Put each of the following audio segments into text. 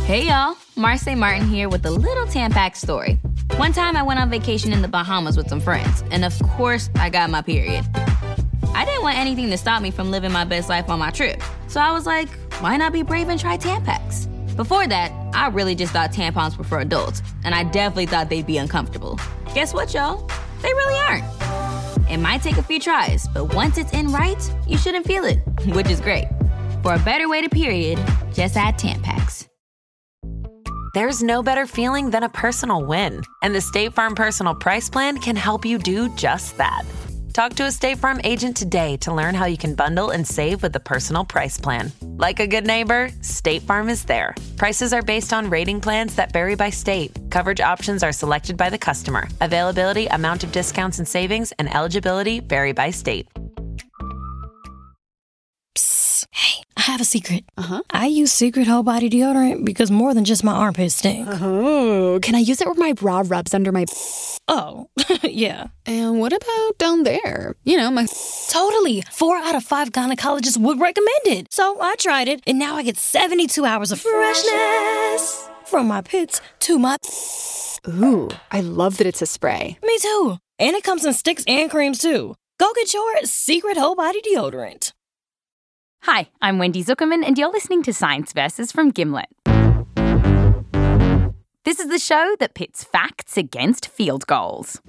Hey y'all, Marseille Martin here with a little Tampax story. One time I went on vacation in the Bahamas with some friends, and of course I got my period. I didn't want anything to stop me from living my best life on my trip, so I was like, why not be brave and try Tampax? Before that, I really just thought tampons were for adults, and I definitely thought they'd be uncomfortable. Guess what, y'all? They really aren't. It might take a few tries, but once it's in right, you shouldn't feel it, which is great. For a better way to period, just add Tampax. There's no better feeling than a personal win, and the State Farm Personal Price Plan can help you do just that. Talk to a State Farm agent today to learn how you can bundle and save with the Personal Price Plan. Like a good neighbor, State Farm is there. Prices are based on rating plans that vary by state. Coverage options are selected by the customer. Availability, amount of discounts and savings, and eligibility vary by state. Hey, I have a secret. I use Secret Whole Body Deodorant because more than just my armpits stink. Oh, can I use it where my bra rubs under my... Oh, yeah. And what about down there? You know, my... Totally. 4 out of 5 gynecologists would recommend it. So I tried it, and now I get 72 hours of freshness. From my pits to my... Ooh, I love that it's a spray. Me too. And it comes in sticks and creams too. Go get your Secret Whole Body Deodorant. Hi, I'm Wendy Zuckerman, and you're listening to Science Versus from Gimlet. This is the show that pits facts against field goals.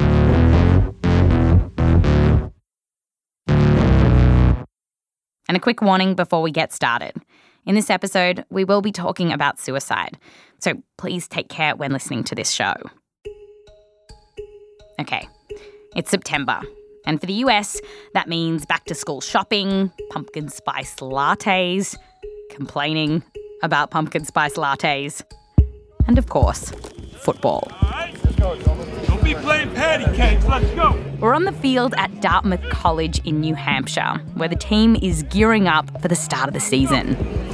And a quick warning before we get started. In this episode, we will be talking about suicide, so please take care when listening to this show. Okay, it's September. And for the US, that means back-to-school shopping, pumpkin spice lattes, complaining about pumpkin spice lattes, and of course, football. All right, let's go. Don't be playing patty cakes. Let's go. We're on the field at Dartmouth College in New Hampshire, where the team is gearing up for the start of the season.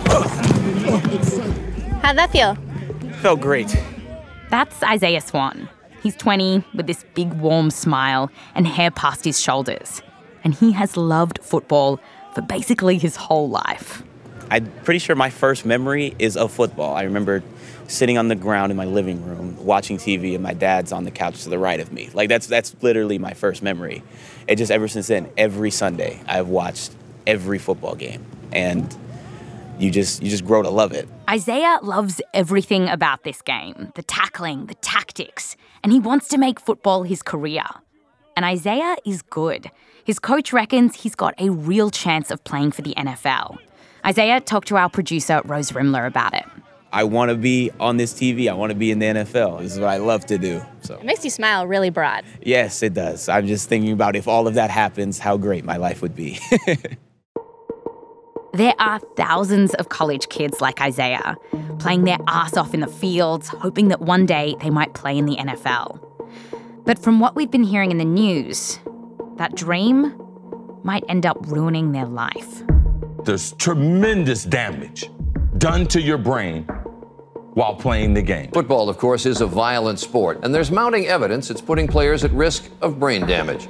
How'd that feel? Felt great. That's Isaiah Swan. He's 20 with this big warm smile and hair past his shoulders. And he has loved football for basically his whole life. I'm pretty sure my first memory is of football. I remember sitting on the ground in my living room, watching TV, and my dad's on the couch to the right of me. Like, that's literally my first memory. And just ever since then, every Sunday, I've watched every football game. And you just grow to love it. Isaiah loves everything about this game, the tackling, the tactics, and he wants to make football his career. And Isaiah is good. His coach reckons he's got a real chance of playing for the NFL. Isaiah talked to our producer, Rose Rimler, about it. I want to be on this TV. I want to be in the NFL. This is what I love to do. So It makes you smile really broad. yes, it does. I'm just thinking about if all of that happens, how great my life would be. There are thousands of college kids like Isaiah, playing their ass off in the fields, hoping that one day they might play in the NFL. But from what we've been hearing in the news, that dream might end up ruining their life. There's tremendous damage done to your brain while playing the game. Football, of course, is a violent sport, and there's mounting evidence it's putting players at risk of brain damage.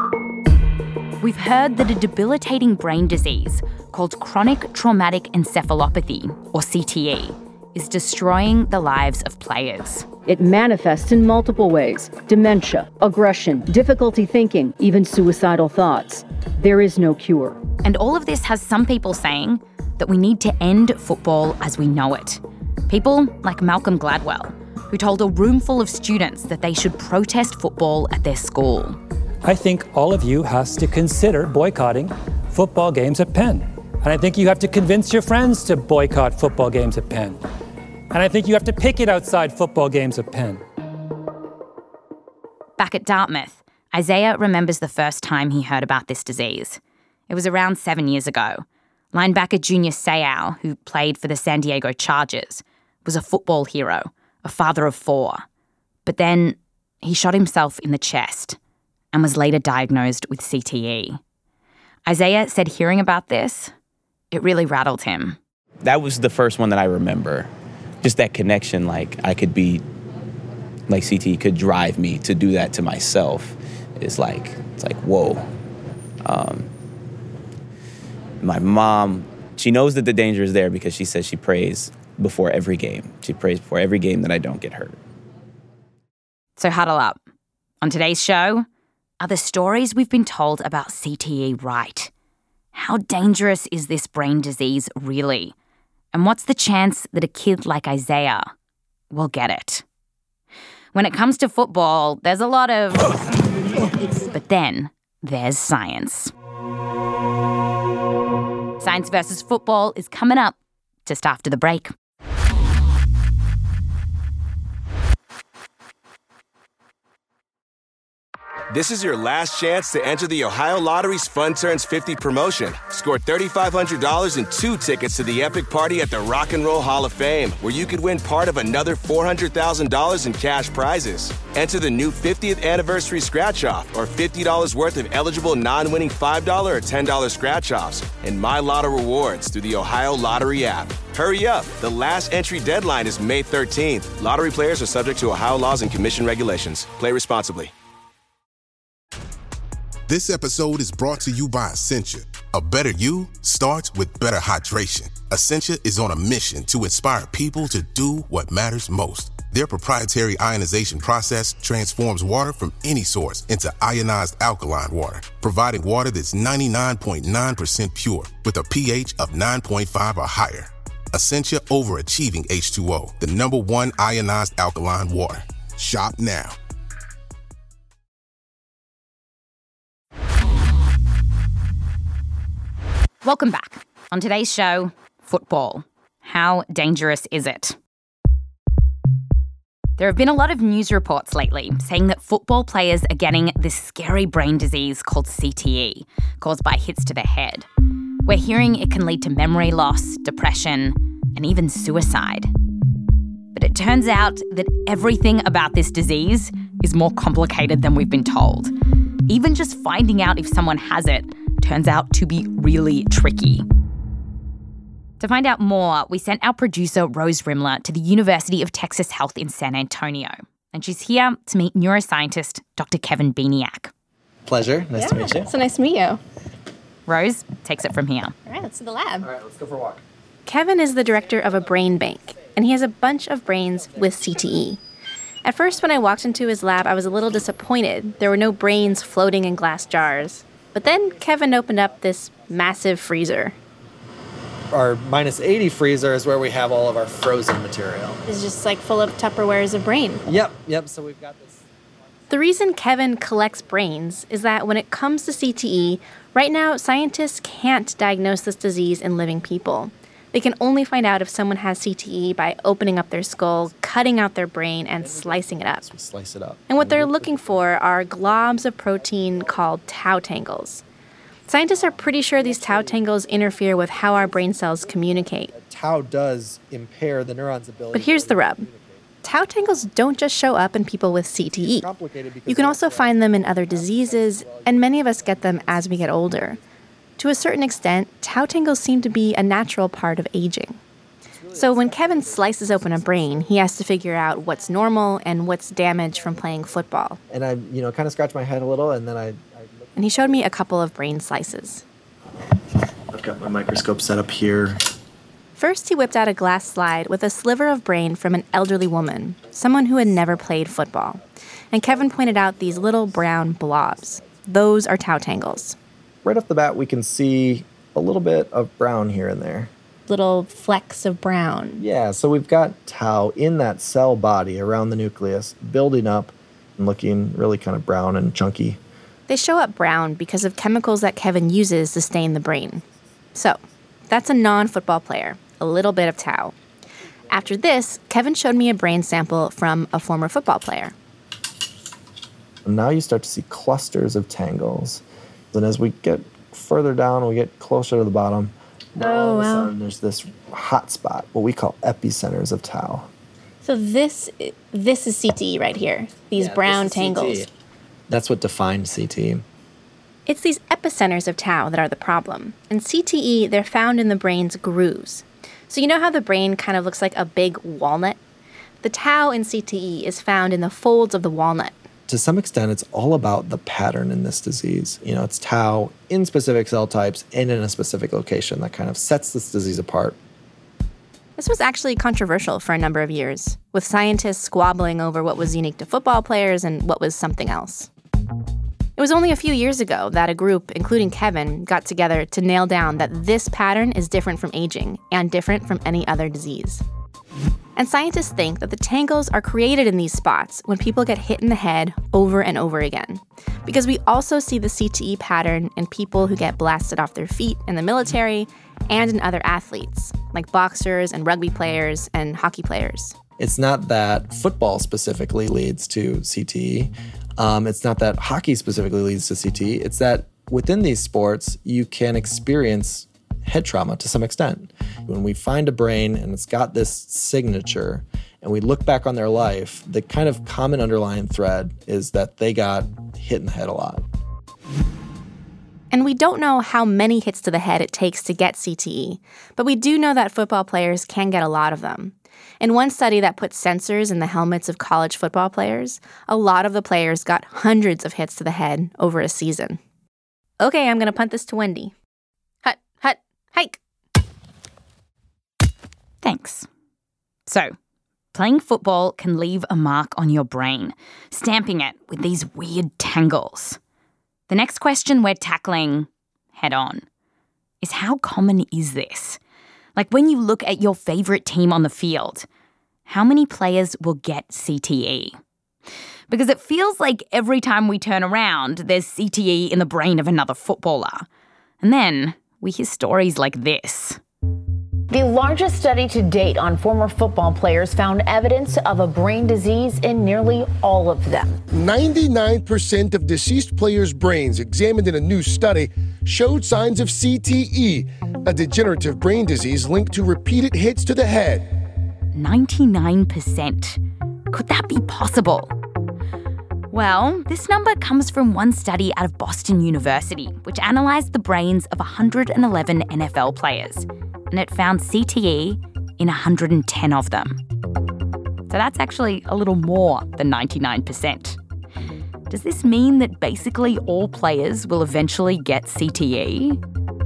We've heard that a debilitating brain disease called chronic traumatic encephalopathy, or CTE, is destroying the lives of players. It manifests in multiple ways: dementia, aggression, difficulty thinking, even suicidal thoughts. There is no cure. And all of this has some people saying that we need to end football as we know it. People like Malcolm Gladwell, who told a room full of students that they should protest football at their school. I think all of you has to consider boycotting football games at Penn. And I think you have to convince your friends to boycott football games at Penn. And I think you have to picket outside football games at Penn. Back at Dartmouth, Isaiah remembers the first time he heard about this disease. It was around 7 years ago. Linebacker Junior Seau, who played for the San Diego Chargers, was a football hero, a father of 4. But then he shot himself in the chest and was later diagnosed with CTE. Isaiah said hearing about this, it really rattled him. That was the first one that I remember. Just that connection, like I could be, like CTE could drive me to do that to myself. It's like whoa. My mom, she knows that the danger is there because she says she prays before every game. She prays before every game that I don't get hurt. So huddle up. On today's show, are the stories we've been told about CTE right? How dangerous is this brain disease really? And what's the chance that a kid like Isaiah will get it? When it comes to football, there's a lot of... But then there's science. Science versus football is coming up just after the break. This is your last chance to enter the Ohio Lottery's Fun Turns 50 promotion. Score $3,500 and 2 tickets to the epic party at the Rock and Roll Hall of Fame, where you could win part of another $400,000 in cash prizes. Enter the new 50th anniversary scratch-off or $50 worth of eligible non-winning $5 or $10 scratch-offs and My Lotto rewards through the Ohio Lottery app. Hurry up. The last entry deadline is May 13th. Lottery players are subject to Ohio laws and commission regulations. Play responsibly. This episode is brought to you by Essentia. A better you starts with better hydration. Essentia is on a mission to inspire people to do what matters most. Their proprietary ionization process transforms water from any source into ionized alkaline water, providing water that's 99.9% pure with a pH of 9.5 or higher. Essentia overachieving H2O, the #1 ionized alkaline water. Shop now. Welcome back. On today's show, football. How dangerous is it? There have been a lot of news reports lately saying that football players are getting this scary brain disease called CTE, caused by hits to the head. We're hearing it can lead to memory loss, depression, and even suicide. But it turns out that everything about this disease is more complicated than we've been told. Even just finding out if someone has it turns out to be really tricky. To find out more, we sent our producer, Rose Rimler, to the University of Texas Health in San Antonio. And she's here to meet neuroscientist Dr. Kevin Bieniak. Pleasure. Nice to meet you. So nice to meet you. Rose takes it from here. All right, let's to the lab. All right, let's go for a walk. Kevin is the director of a brain bank, and he has a bunch of brains with CTE. At first, when I walked into his lab, I was a little disappointed. There were no brains floating in glass jars. But then Kevin opened up this massive freezer. Our -80 freezer is where we have all of our frozen material. It's just like full of Tupperwares of brain. Yep, so we've got this. The reason Kevin collects brains is that when it comes to CTE, right now scientists can't diagnose this disease in living people. They can only find out if someone has CTE by opening up their skull, cutting out their brain, and slicing it up. We slice it up. And what they're looking for are globs of protein called tau tangles. Scientists are pretty sure these tau tangles interfere with how our brain cells communicate. Tau does impair the neuron's ability. But here's the rub. Tau tangles don't just show up in people with CTE. You can also find them in other diseases, and many of us get them as we get older. To a certain extent, tau tangles seem to be a natural part of aging. So when Kevin slices open a brain, he has to figure out what's normal and what's damaged from playing football. And I, kind of scratched my head a little, and then I And he showed me a couple of brain slices. I've got my microscope set up here. First, he whipped out a glass slide with a sliver of brain from an elderly woman, someone who had never played football. And Kevin pointed out these little brown blobs. Those are tau tangles. Right off the bat, we can see a little bit of brown here and there. Little flecks of brown. Yeah, so we've got tau in that cell body around the nucleus, building up and looking really kind of brown and chunky. They show up brown because of chemicals that Kevin uses to stain the brain. So, that's a non-football player, a little bit of tau. After this, Kevin showed me a brain sample from a former football player. And now you start to see clusters of tangles. And as we get further down, we get closer to the bottom, all of a sudden there's this hot spot, what we call epicenters of tau. So this is CTE right here, these brown tangles. CTE. That's what defined CTE. It's these epicenters of tau that are the problem. In CTE, they're found in the brain's grooves. So you know how the brain kind of looks like a big walnut? The tau in CTE is found in the folds of the walnut. To some extent, it's all about the pattern in this disease. It's tau in specific cell types and in a specific location that kind of sets this disease apart. This was actually controversial for a number of years, with scientists squabbling over what was unique to football players and what was something else. It was only a few years ago that a group, including Kevin, got together to nail down that this pattern is different from aging and different from any other disease. And scientists think that the tangles are created in these spots when people get hit in the head over and over again. Because we also see the CTE pattern in people who get blasted off their feet in the military and in other athletes, like boxers and rugby players and hockey players. It's not that football specifically leads to CTE. It's not that hockey specifically leads to CTE. It's that within these sports, you can experience head trauma to some extent. When we find a brain and it's got this signature and we look back on their life, the kind of common underlying thread is that they got hit in the head a lot. And we don't know how many hits to the head it takes to get CTE, but we do know that football players can get a lot of them. In one study that put sensors in the helmets of college football players, a lot of the players got hundreds of hits to the head over a season. Okay, I'm going to punt this to Wendy. Hut, hut, hike. Thanks. So, playing football can leave a mark on your brain, stamping it with these weird tangles. The next question we're tackling head on is how common is this? Like when you look at your favourite team on the field, how many players will get CTE? Because it feels like every time we turn around, there's CTE in the brain of another footballer. And then we hear stories like this. The largest study to date on former football players found evidence of a brain disease in nearly all of them. 99% of deceased players' brains examined in a new study showed signs of CTE, a degenerative brain disease linked to repeated hits to the head. 99%. Could that be possible? Well, this number comes from one study out of Boston University, which analysed the brains of 111 NFL players. And it found CTE in 110 of them. So that's actually a little more than 99%. Does this mean that basically all players will eventually get CTE?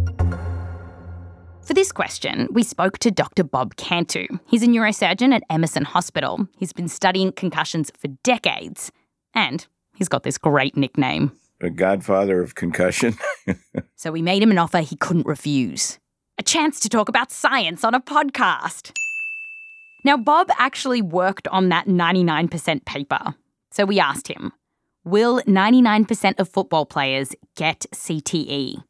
For this question, we spoke to Dr. Bob Cantu. He's a neurosurgeon at Emerson Hospital. He's been studying concussions for decades, and he's got this great nickname. The godfather of concussion. So we made him an offer he couldn't refuse. A chance to talk about science on a podcast. Now, Bob actually worked on that 99% paper. So we asked him, will 99% of football players get CTE?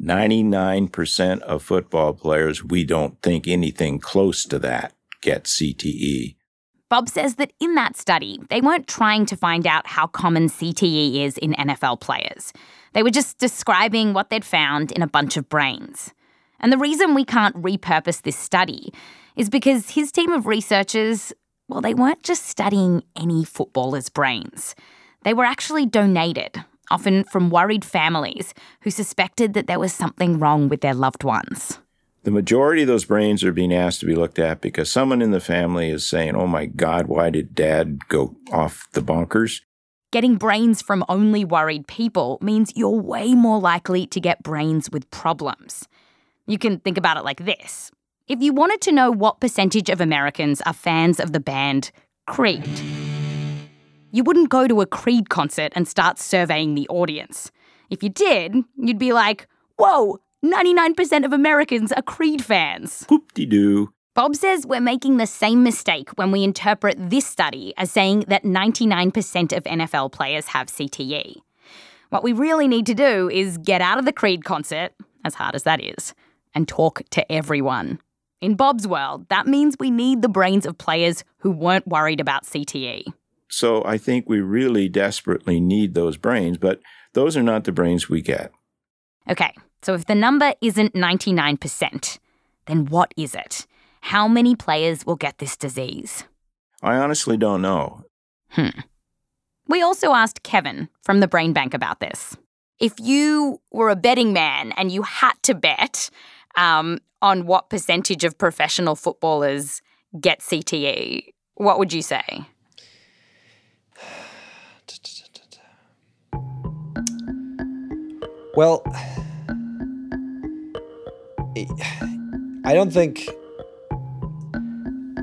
99% of football players, we don't think anything close to that get CTE. Bob says that in that study, they weren't trying to find out how common CTE is in NFL players. They were just describing what they'd found in a bunch of brains. And the reason we can't repurpose this study is because his team of researchers, well, they weren't just studying any footballer's brains. They were actually donated, often from worried families who suspected that there was something wrong with their loved ones. The majority of those brains are being asked to be looked at because someone in the family is saying, oh my God, why did Dad go off the bonkers? Getting brains from only worried people means you're way more likely to get brains with problems. You can think about it like this. If you wanted to know what percentage of Americans are fans of the band Creed, you wouldn't go to a Creed concert and start surveying the audience. If you did, you'd be like, whoa, 99% of Americans are Creed fans. Whoop-de-doo. Bob says we're making the same mistake when we interpret this study as saying that 99% of NFL players have CTE. What we really need to do is get out of the Creed concert, as hard as that is, and talk to everyone. In Bob's world, that means we need the brains of players who weren't worried about CTE. So I think we really desperately need those brains, but those are not the brains we get. Okay, so if the number isn't 99%, then what is it? How many players will get this disease? I honestly don't know. We also asked Kevin from the Brain Bank about this. If you were a betting man and you had to bet on what percentage of professional footballers get CTE, what would you say? Well, I don't think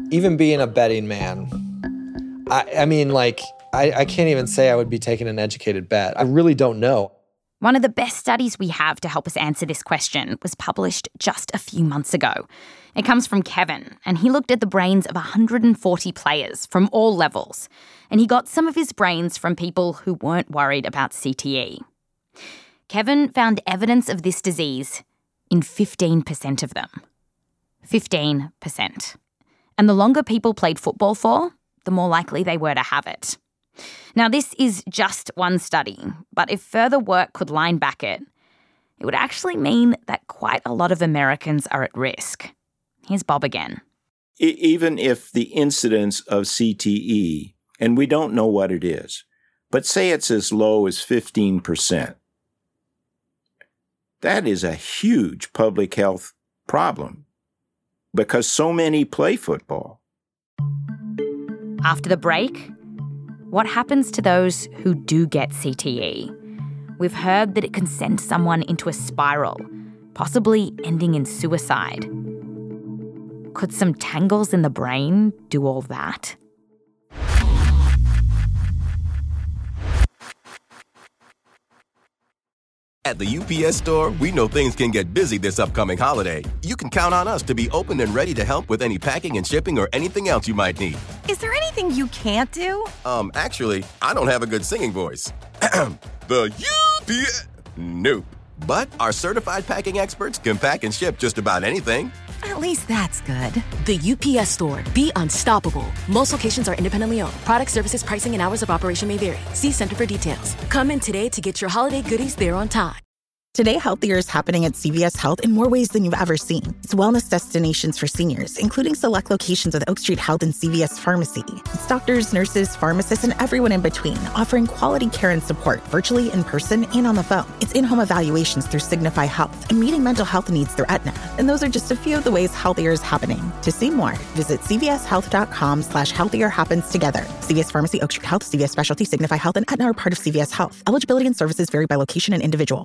Even being a betting man, I mean, like, I can't even say I would be taking an educated bet. I really don't know. One of the best studies we have to help us answer this question was published just a few months ago. It comes from Kevin, and he looked at the brains of 140 players from all levels, and he got some of his brains from people who weren't worried about CTE. Kevin found evidence of this disease in 15% of them. 15%. And the longer people played football for, the more likely they were to have it. Now, this is just one study, but if further work could line back it would actually mean that quite a lot of Americans are at risk. Here's Bob again. Even if the incidence of CTE, and we don't know what it is, but say it's as low as 15%, that is a huge public health problem because so many play football. After the break, what happens to those who do get CTE? We've heard that it can send someone into a spiral, possibly ending in suicide. Could some tangles in the brain do all that? At the UPS Store, we know things can get busy this upcoming holiday. You can count on us to be open and ready to help with any packing and shipping or anything else you might need. Is there anything you can't do? Actually, I don't have a good singing voice. The UPS... Nope. But our certified packing experts can pack and ship just about anything. At least that's good. The UPS Store. Be unstoppable. Most locations are independently owned. Product, services, pricing, and hours of operation may vary. See Center for details. Come in today to get your holiday goodies there on time. Today Healthier is happening at CVS Health in more ways than you've ever seen. It's wellness destinations for seniors, including select locations of Oak Street Health and CVS Pharmacy. It's doctors, nurses, pharmacists, and everyone in between, offering quality care and support virtually, in person, and on the phone. It's in-home evaluations through Signify Health and meeting mental health needs through Aetna. And those are just a few of the ways Healthier is happening. To see more, visit cvshealth.com/healthier happens together. CVS Pharmacy, Oak Street Health, CVS Specialty, Signify Health, and Aetna are part of CVS Health. Eligibility and services vary by location and individual.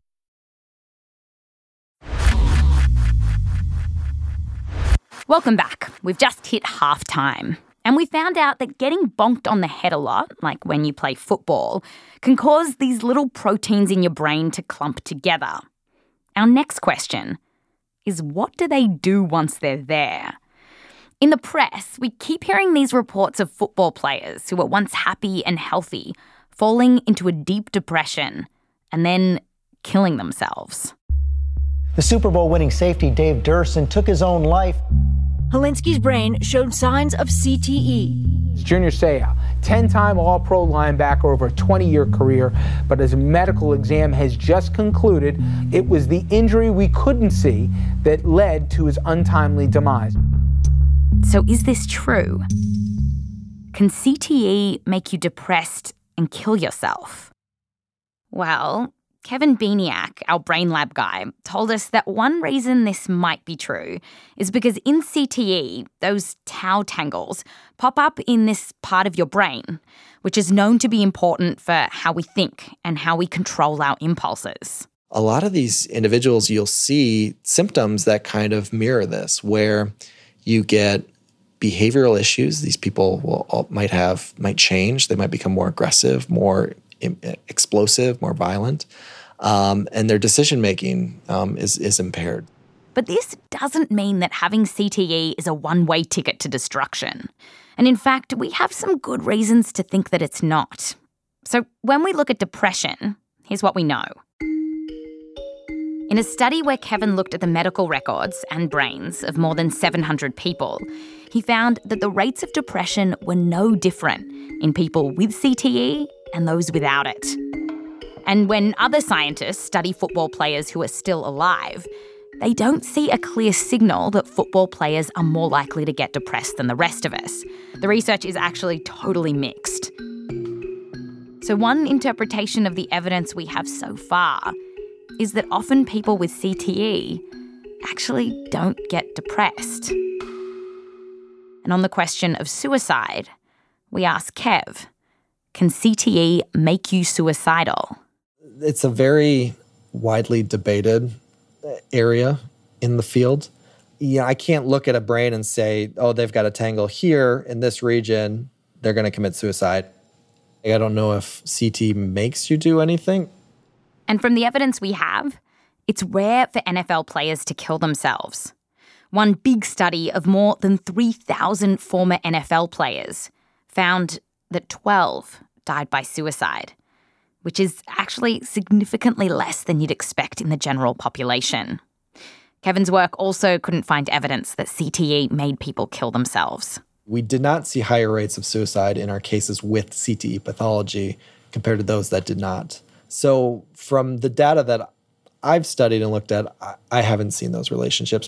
Welcome back. We've just hit halftime, and we found out that getting bonked on the head a lot, like when you play football, can cause these little proteins in your brain to clump together. Our next question is, what do they do once they're there? In the press, we keep hearing these reports of football players who were once happy and healthy falling into a deep depression and then killing themselves. The Super Bowl winning safety Dave Durson took his own life. Hilinski's brain showed signs of CTE. Junior Seau, 10-time All-Pro linebacker over a 20-year career, but his medical exam has just concluded it was the injury we couldn't see that led to his untimely demise. So is this true? Can CTE make you depressed and kill yourself? Well, Kevin Bieniak, our brain lab guy, told us that one reason this might be true is because in CTE, those tau tangles pop up in this part of your brain, which is known to be important for how we think and how we control our impulses. A lot of these individuals, you'll see symptoms that kind of mirror this, where you get behavioral issues. These people might change. They might become more aggressive, more explosive, more violent, and their decision-making is impaired. But this doesn't mean that having CTE is a one-way ticket to destruction. And in fact, we have some good reasons to think that it's not. So when we look at depression, here's what we know. In a study where Kevin looked at the medical records and brains of more than 700 people, he found that the rates of depression were no different in people with CTE and those without it. And when other scientists study football players who are still alive, they don't see a clear signal that football players are more likely to get depressed than the rest of us. The research is actually totally mixed. So one interpretation of the evidence we have so far is that often people with CTE actually don't get depressed. And on the question of suicide, we ask Kev, can CTE make you suicidal? It's a very widely debated area in the field. I can't look at a brain and say, oh, they've got a tangle here in this region, they're going to commit suicide. I don't know if CTE makes you do anything. And from the evidence we have, it's rare for NFL players to kill themselves. One big study of more than 3,000 former NFL players found that 12 died by suicide, which is actually significantly less than you'd expect in the general population. Kevin's work also couldn't find evidence that CTE made people kill themselves. We did not see higher rates of suicide in our cases with CTE pathology compared to those that did not. So from the data that I've studied and looked at, I haven't seen those relationships.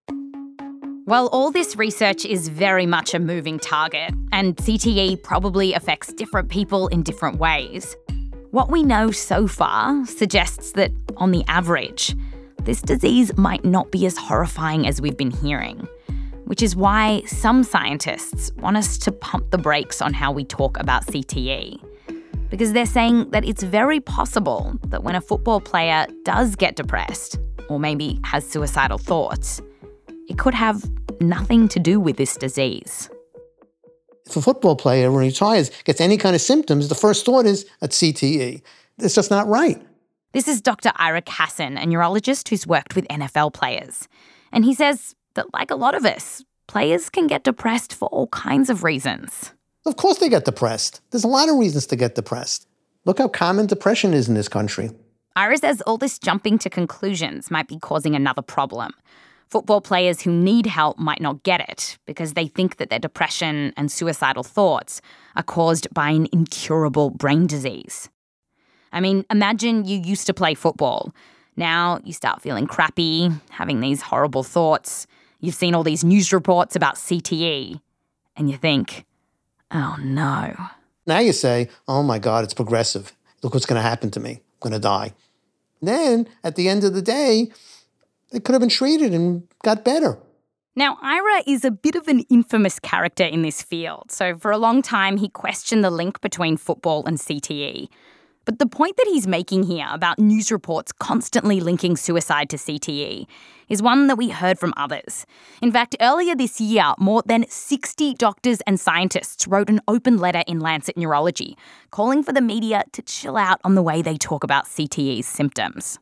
Well, all this research is very much a moving target, and CTE probably affects different people in different ways. What we know so far suggests that, on the average, this disease might not be as horrifying as we've been hearing, which is why some scientists want us to pump the brakes on how we talk about CTE. Because they're saying that it's very possible that when a football player does get depressed, or maybe has suicidal thoughts, it could have nothing to do with this disease. If a football player, when he retires, gets any kind of symptoms, the first thought is at CTE. It's just not right. This is Dr. Ira Kassan, a neurologist who's worked with NFL players. And he says that, like a lot of us, players can get depressed for all kinds of reasons. Of course they get depressed. There's a lot of reasons to get depressed. Look how common depression is in this country. Ira says all this jumping to conclusions might be causing another problem. Football players who need help might not get it because they think that their depression and suicidal thoughts are caused by an incurable brain disease. I mean, imagine you used to play football. Now you start feeling crappy, having these horrible thoughts. You've seen all these news reports about CTE, and you think, oh no. Now you say, oh my God, it's progressive. Look what's going to happen to me. I'm going to die. Then, at the end of the day, it could have been treated and got better. Now, Ira is a bit of an infamous character in this field. So for a long time, he questioned the link between football and CTE. But the point that he's making here about news reports constantly linking suicide to CTE is one that we heard from others. In fact, earlier this year, more than 60 doctors and scientists wrote an open letter in Lancet Neurology, calling for the media to chill out on the way they talk about CTE's symptoms.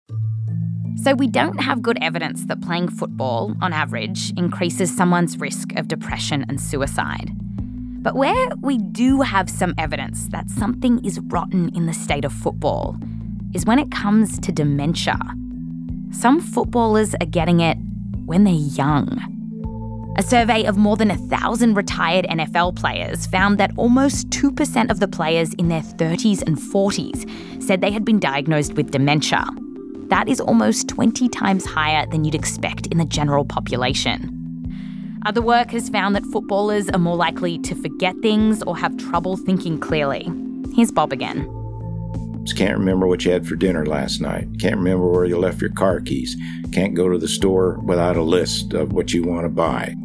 So we don't have good evidence that playing football, on average, increases someone's risk of depression and suicide. But where we do have some evidence that something is rotten in the state of football is when it comes to dementia. Some footballers are getting it when they're young. A survey of more than 1,000 retired NFL players found that almost 2% of the players in their 30s and 40s said they had been diagnosed with dementia. That is almost 20 times higher than you'd expect in the general population. Other work has found that footballers are more likely to forget things or have trouble thinking clearly. Here's Bob again. Just can't remember what you had for dinner last night. Can't remember where you left your car keys. Can't go to the store without a list of what you want to buy.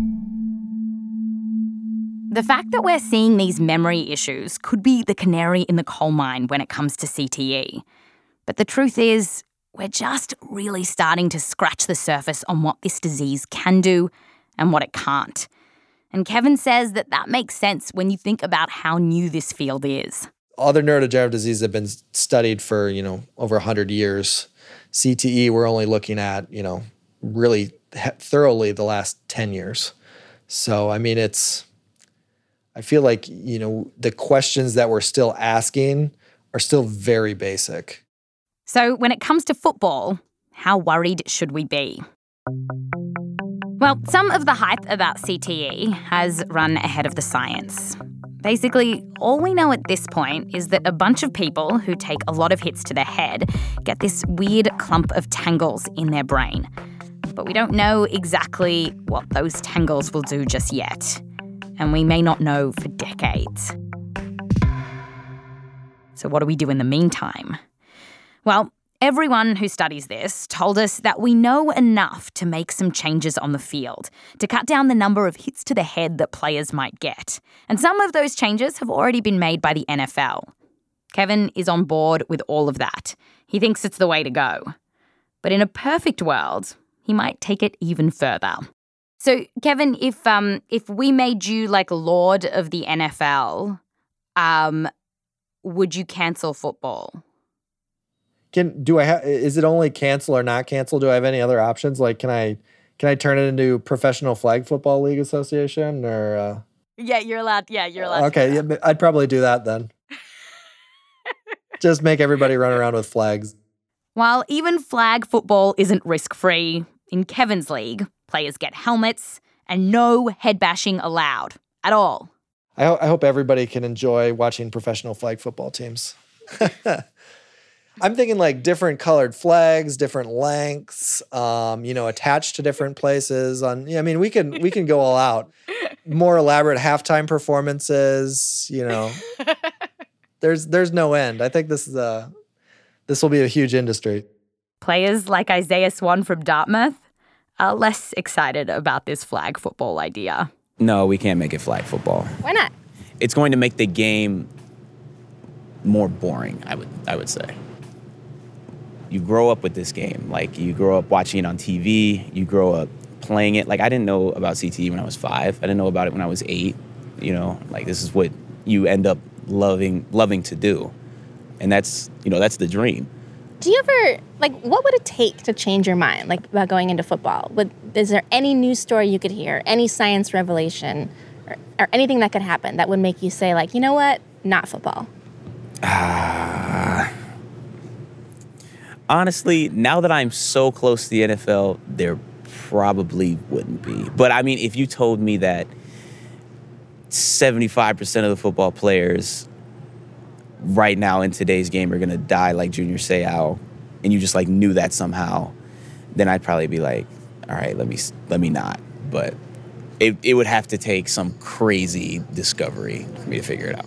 The fact that we're seeing these memory issues could be the canary in the coal mine when it comes to CTE. But the truth is, we're just really starting to scratch the surface on what this disease can do and what it can't. And Kevin says that makes sense when you think about how new this field is. Other neurodegenerative diseases have been studied for, over 100 years. CTE, we're only looking at, really thoroughly the last 10 years. So, I mean, I feel like, the questions that we're still asking are still very basic. So when it comes to football, how worried should we be? Well, some of the hype about CTE has run ahead of the science. Basically, all we know at this point is that a bunch of people who take a lot of hits to their head get this weird clump of tangles in their brain. But we don't know exactly what those tangles will do just yet. And we may not know for decades. So what do we do in the meantime? Well, everyone who studies this told us that we know enough to make some changes on the field, to cut down the number of hits to the head that players might get. And some of those changes have already been made by the NFL. Kevin is on board with all of that. He thinks it's the way to go. But in a perfect world, he might take it even further. So, Kevin, if we made you like Lord of the NFL, would you cancel football? Is it only cancel or not cancel? Do I have any other options? Like, can I turn it into Professional Flag Football League Association or? Yeah, you're allowed. Yeah, you're allowed. Okay, yeah, I'd probably do that then. Just make everybody run around with flags. While even flag football isn't risk-free, in Kevin's league, players get helmets and no head bashing allowed at all. I hope everybody can enjoy watching professional flag football teams. I'm thinking like different colored flags, different lengths, attached to different places. We can go all out. More elaborate halftime performances. There's no end. I think this will be a huge industry. Players like Isaiah Swan from Dartmouth are less excited about this flag football idea. No, we can't make it flag football. Why not? It's going to make the game more boring, I would say. You grow up with this game. Like, you grow up watching it on TV. You grow up playing it. Like, I didn't know about CTE when I was 5. I didn't know about it when I was 8. This is what you end up loving to do. And that's the dream. Do you ever, what would it take to change your mind, about going into football? Is there any news story you could hear, any science revelation, or anything that could happen that would make you say, you know what, not football? Honestly, now that I'm so close to the NFL, there probably wouldn't be. But, if you told me that 75% of the football players right now in today's game are going to die like Junior Seau, and you just knew that somehow, then I'd probably be like, all right, let me not. But it would have to take some crazy discovery for me to figure it out.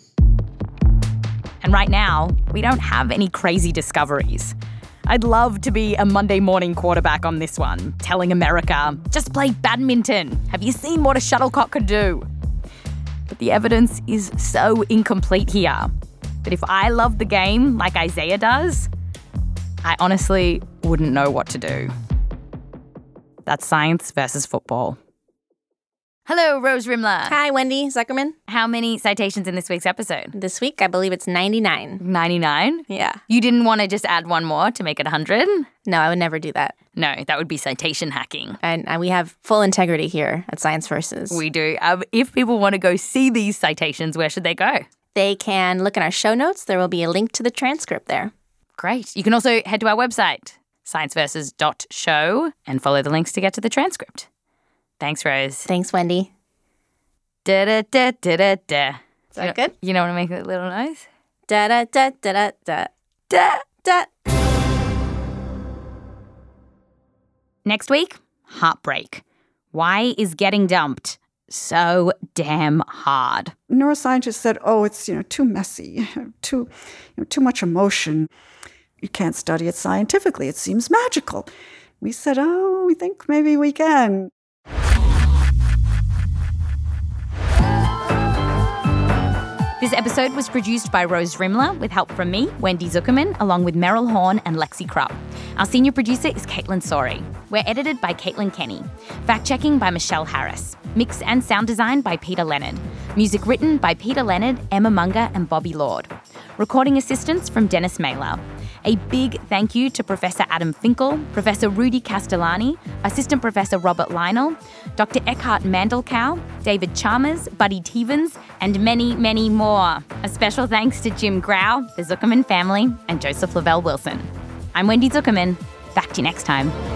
And right now, we don't have any crazy discoveries. I'd love to be a Monday morning quarterback on this one, telling America, just play badminton. Have you seen what a shuttlecock could do? But the evidence is so incomplete here. But if I loved the game like Isaiah does, I honestly wouldn't know what to do. That's science versus football. Hello, Rose Rimler. Hi, Wendy Zuckerman. How many citations in this week's episode? This week, I believe it's 99. 99? Yeah. You didn't want to just add one more to make it 100? No, I would never do that. No, that would be citation hacking. And we have full integrity here at Science Versus. We do. If people want to go see these citations, where should they go? They can look in our show notes. There will be a link to the transcript there. Great. You can also head to our website, scienceversus.show, and follow the links to get to the transcript. Thanks, Rose. Thanks, Wendy. Da-da-da-da-da-da. Is that good? You know what to make a little noise? Da-da-da-da-da-da. Da-da. Next week, heartbreak. Why is getting dumped so damn hard? Neuroscientists said, it's too messy, too much emotion. You can't study it scientifically. It seems magical. We said, we think maybe we can. This episode was produced by Rose Rimler with help from me, Wendy Zuckerman, along with Meryl Horn and Lexi Krupp. Our senior producer is Caitlin Sori. We're edited by Caitlin Kenny. Fact-checking by Michelle Harris. Mix and sound design by Peter Leonard. Music written by Peter Leonard, Emma Munger, and Bobby Lord. Recording assistance from Dennis Mailer. A big thank you to Professor Adam Finkel, Professor Rudy Castellani, Assistant Professor Robert Lionel, Dr. Eckhart Mandelkow, David Chalmers, Buddy Tevens, and many, many more. A special thanks to Jim Grau, the Zuckerman family, and Joseph Lavelle Wilson. I'm Wendy Zuckerman. Back to you next time.